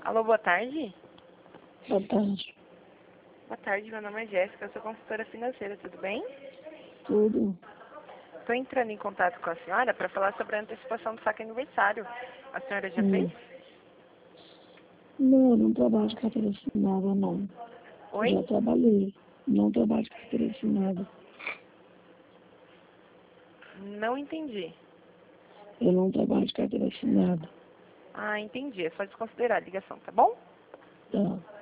Alô, boa tarde. Boa tarde. Boa tarde, meu nome é Jéssica, eu sou consultora financeira, tudo bem? Tudo. Estou entrando em contato com a senhora para falar sobre a antecipação do saque aniversário. A senhora já fez? Não, eu não trabalho de carteira assinada, não. Oi? Já trabalhei. Não trabalho de carteira assinada. Não entendi. Eu não trabalho de carteira assinada. Ah, entendi. É só desconsiderar a ligação, tá bom? Tá.